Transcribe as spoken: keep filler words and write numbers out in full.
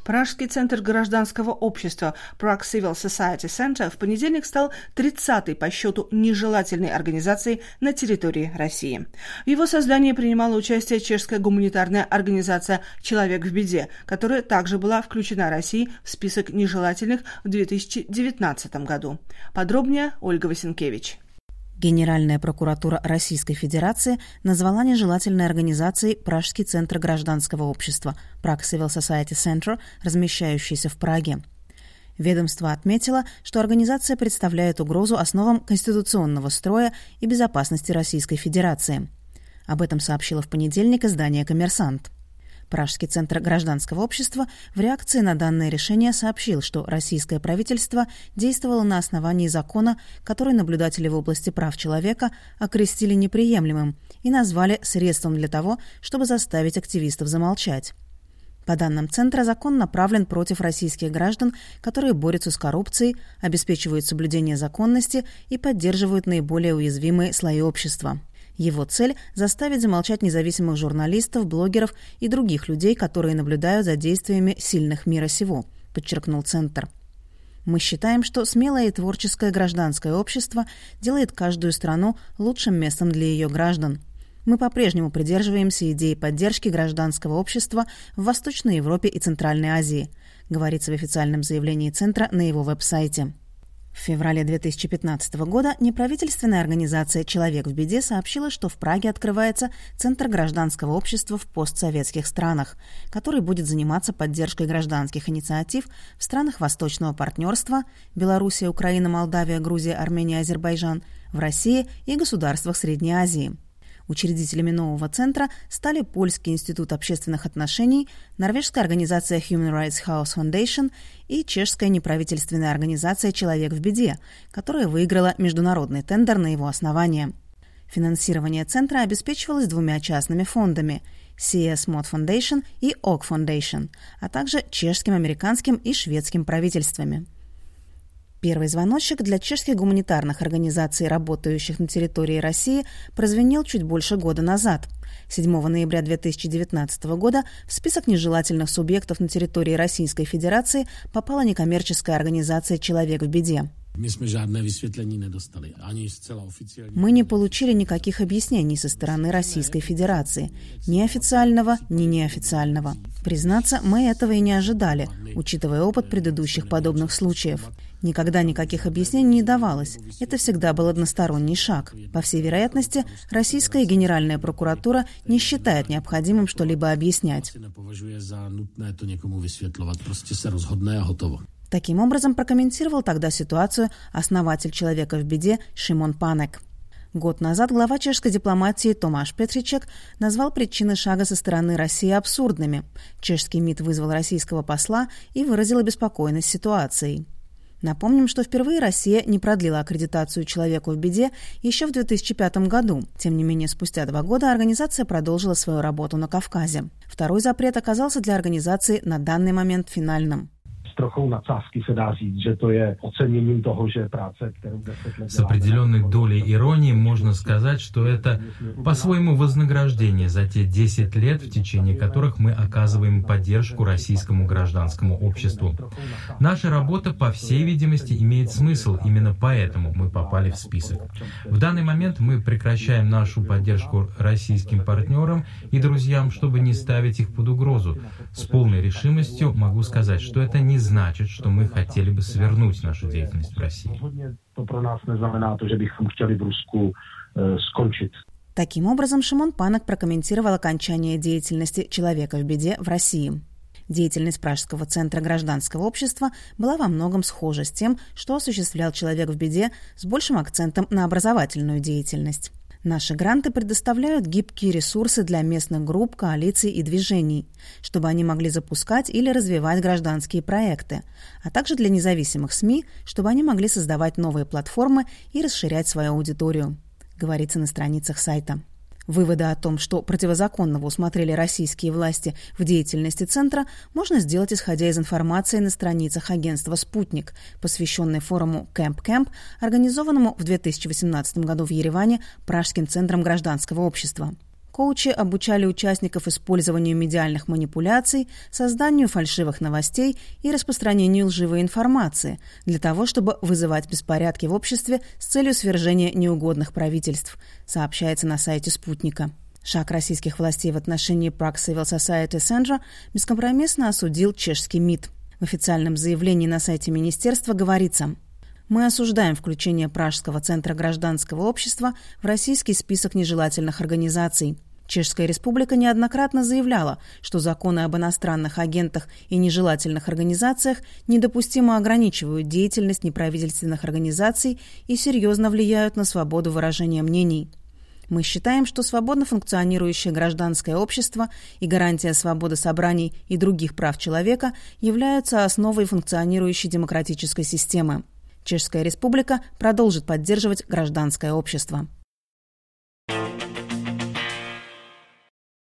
Пражский центр гражданского общества Prague Civil Society Center в понедельник стал тридцатой по счету нежелательной организацией на территории России. В его создании принимала участие чешская гуманитарная организация «Человек в беде», которая также была включена Россией в список нежелательных в две тысячи девятнадцатом году. Подробнее Ольга Васенкевич. Генеральная прокуратура Российской Федерации назвала нежелательной организацией Пражский центр гражданского общества Prague Civil Society Center, размещающийся в Праге. Ведомство отметило, что организация представляет угрозу основам конституционного строя и безопасности Российской Федерации. Об этом сообщило в понедельник издание «Коммерсант». Пражский центр гражданского общества в реакции на данное решение сообщил, что российское правительство действовало на основании закона, который наблюдатели в области прав человека окрестили неприемлемым и назвали средством для того, чтобы заставить активистов замолчать. По данным Центра, закон направлен против российских граждан, которые борются с коррупцией, обеспечивают соблюдение законности и поддерживают наиболее уязвимые слои общества. Его цель – заставить замолчать независимых журналистов, блогеров и других людей, которые наблюдают за действиями сильных мира сего, подчеркнул Центр. Мы считаем, что смелое и творческое гражданское общество делает каждую страну лучшим местом для ее граждан. Мы по-прежнему придерживаемся идеи поддержки гражданского общества в Восточной Европе и Центральной Азии, говорится в официальном заявлении Центра на его веб-сайте. В феврале две тысячи пятнадцатого года неправительственная организация «Человек в беде» сообщила, что в Праге открывается Центр гражданского общества в постсоветских странах, который будет заниматься поддержкой гражданских инициатив в странах Восточного партнерства – Белоруссия, Украина, Молдавия, Грузия, Армения, Азербайджан, в России и государствах Средней Азии. Учредителями нового центра стали Польский институт общественных отношений, норвежская организация Human Rights House Foundation и чешская неправительственная организация «Человек в беде», которая выиграла международный тендер на его основание. Финансирование центра обеспечивалось двумя частными фондами – си эс Mod Foundation и ок Foundation, а также чешским, американским и шведским правительствами. Первый звоночек для чешских гуманитарных организаций, работающих на территории России, прозвенел чуть больше года назад. седьмого ноября две тысячи девятнадцатого года в список нежелательных субъектов на территории Российской Федерации попала некоммерческая организация «Человек в беде». Мы не получили никаких объяснений со стороны Российской Федерации, ни официального, ни неофициального. Признаться, мы этого и не ожидали, учитывая опыт предыдущих подобных случаев. Никогда никаких объяснений не давалось. Это всегда был односторонний шаг. По всей вероятности, российская Генеральная прокуратура не считает необходимым что-либо объяснять. Таким образом прокомментировал тогда ситуацию основатель «Человека в беде» Шимон Панек. Год назад глава чешской дипломатии Томаш Петричек назвал причины шага со стороны России абсурдными. Чешский МИД вызвал российского посла и выразил обеспокоенность ситуацией. Напомним, что впервые Россия не продлила аккредитацию «Человеку в беде» еще в две тысячи пятом году. Тем не менее, спустя два года организация продолжила свою работу на Кавказе. Второй запрет оказался для организации на данный момент финальным. С определенной долей иронии можно сказать, что это по-своему вознаграждение за те десять лет, в течение которых мы оказываем поддержку российскому гражданскому обществу. Наша работа, по всей видимости, имеет смысл, именно поэтому мы попали в список. В данный момент мы прекращаем нашу поддержку российским партнерам и друзьям, чтобы не ставить их под угрозу. С полной решимостью могу сказать, что это не значит, что мы хотели бы свернуть нашу деятельность в России. Таким образом, Шимон Панек прокомментировал окончание деятельности «Человека в беде» в России. Деятельность Пражского центра гражданского общества была во многом схожа с тем, что осуществлял «Человек в беде», с большим акцентом на образовательную деятельность. Наши гранты предоставляют гибкие ресурсы для местных групп, коалиций и движений, чтобы они могли запускать или развивать гражданские проекты, а также для независимых СМИ, чтобы они могли создавать новые платформы и расширять свою аудиторию, говорится на страницах сайта. Выводы о том, что противозаконного усмотрели российские власти в деятельности Центра, можно сделать, исходя из информации на страницах агентства «Спутник», посвященной форуму «Camp Camp», организованному в две тысячи восемнадцатом году в Ереване Пражским центром гражданского общества. Коучи обучали участников использованию медиальных манипуляций, созданию фальшивых новостей и распространению лживой информации для того, чтобы вызывать беспорядки в обществе с целью свержения неугодных правительств, сообщается на сайте «Спутника». Шаг российских властей в отношении Prague Civil Society Center бескомпромиссно осудил чешский МИД. В официальном заявлении на сайте министерства говорится: «Мы осуждаем включение Пражского центра гражданского общества в российский список нежелательных организаций. Чешская республика неоднократно заявляла, что законы об иностранных агентах и нежелательных организациях недопустимо ограничивают деятельность неправительственных организаций и серьезно влияют на свободу выражения мнений. Мы считаем, что свободно функционирующее гражданское общество и гарантия свободы собраний и других прав человека являются основой функционирующей демократической системы. Чешская республика продолжит поддерживать гражданское общество».